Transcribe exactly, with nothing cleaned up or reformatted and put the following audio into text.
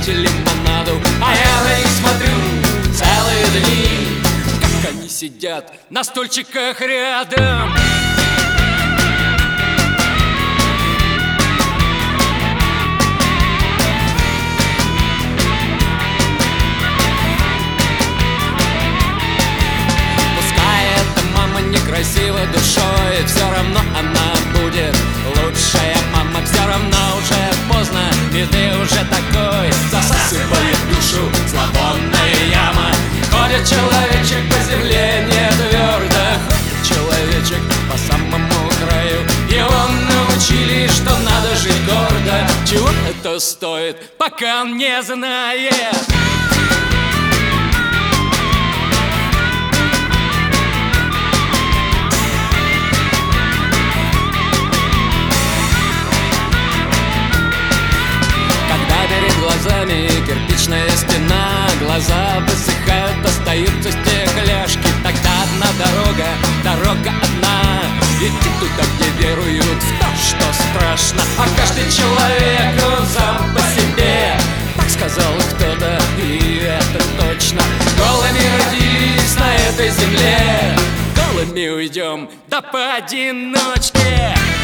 пить лимонаду. А я на них смотрю целые дни, как они сидят на стульчиках рядом. Красиво душой, все равно она будет лучшая мама. Все равно уже поздно, и ты уже такой. Засасывает душу зловонная яма. Ходит человечек по земле не твердо, ходит человечек по самому краю. Его научили, что надо жить гордо. Чего это стоит, пока он не знает. Глазами кирпичная стена, глаза высыхают, остаются стекляшки. Тогда одна дорога, дорога одна, идти туда, где веруют в то, что страшно. А каждый человек, он сам по себе, так сказал кто-то, и это точно. Голыми родились на этой земле, голыми уйдем, да поодиночке.